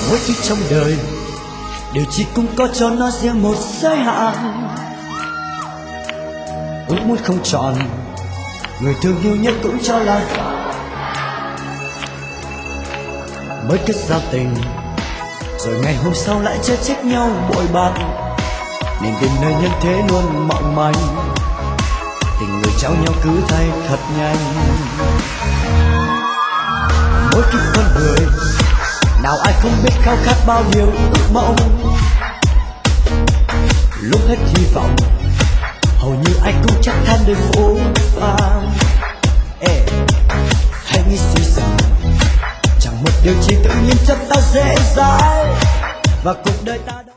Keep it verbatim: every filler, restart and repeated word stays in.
Mỗi thứ trong đời điều chỉ cũng có cho nó riêng một giới hạn. Ước muốn không tròn, người thương yêu nhất cũng cho là mới kết giao tình, rồi ngày hôm sau lại chết chết nhau bội bạc. Niềm tin nơi nhân thế luôn mong manh, tình người trao nhau cứ thay thật nhanh. Mỗi kiếp con người nào ai không biết khao khát bao điều ước mong. Lúc hết hy vọng hầu như ai cũng chắc than đời phố vàng. Ê, hãy nghĩ suy rằng chẳng một điều chi tự nhiên cho ta dễ dãi, và cuộc đời ta